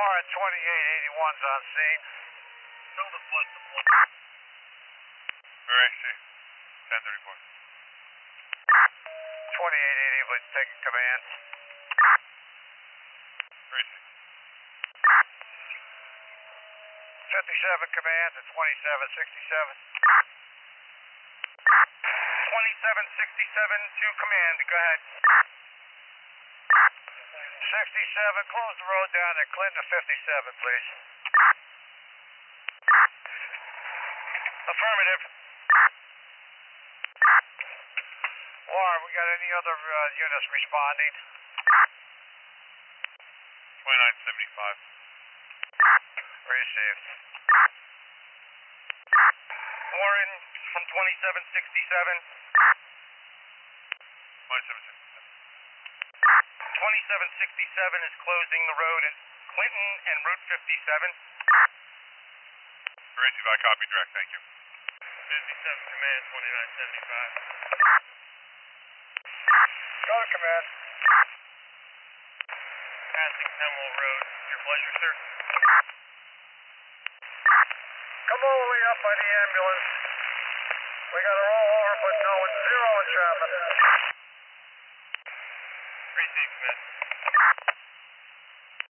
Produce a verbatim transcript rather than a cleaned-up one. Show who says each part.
Speaker 1: Car twenty-eight eighty-one's on scene.
Speaker 2: Tell the flood to flood.
Speaker 3: Very safe. ten thirty-four.
Speaker 1: twenty-eight eighty was taking command.
Speaker 3: Very safe.
Speaker 1: fifty-seven command to twenty-seven sixty-seven.
Speaker 2: twenty-seven sixty-seven to command. Go ahead.
Speaker 1: sixty-seven, close the road down at Clinton to fifty-seven, please.
Speaker 2: Affirmative.
Speaker 1: Warren, we got any other uh, units responding?
Speaker 3: twenty-nine seventy-five.
Speaker 1: Received.
Speaker 2: Warren from twenty-seven sixty-seven.
Speaker 3: twenty-seven sixty-seven.
Speaker 2: twenty-seven sixty-seven is closing the road at Clinton and Route fifty-seven.
Speaker 3: Very safe. I copy direct. Thank you.
Speaker 2: fifty-seven command, twenty-nine seventy-five.
Speaker 1: Go to command.
Speaker 2: Passing Hemwell Road. Your pleasure, sir.
Speaker 1: Come all the way up by the ambulance. We got to roll over, but no, it's zero in traffic.
Speaker 2: Receive, command.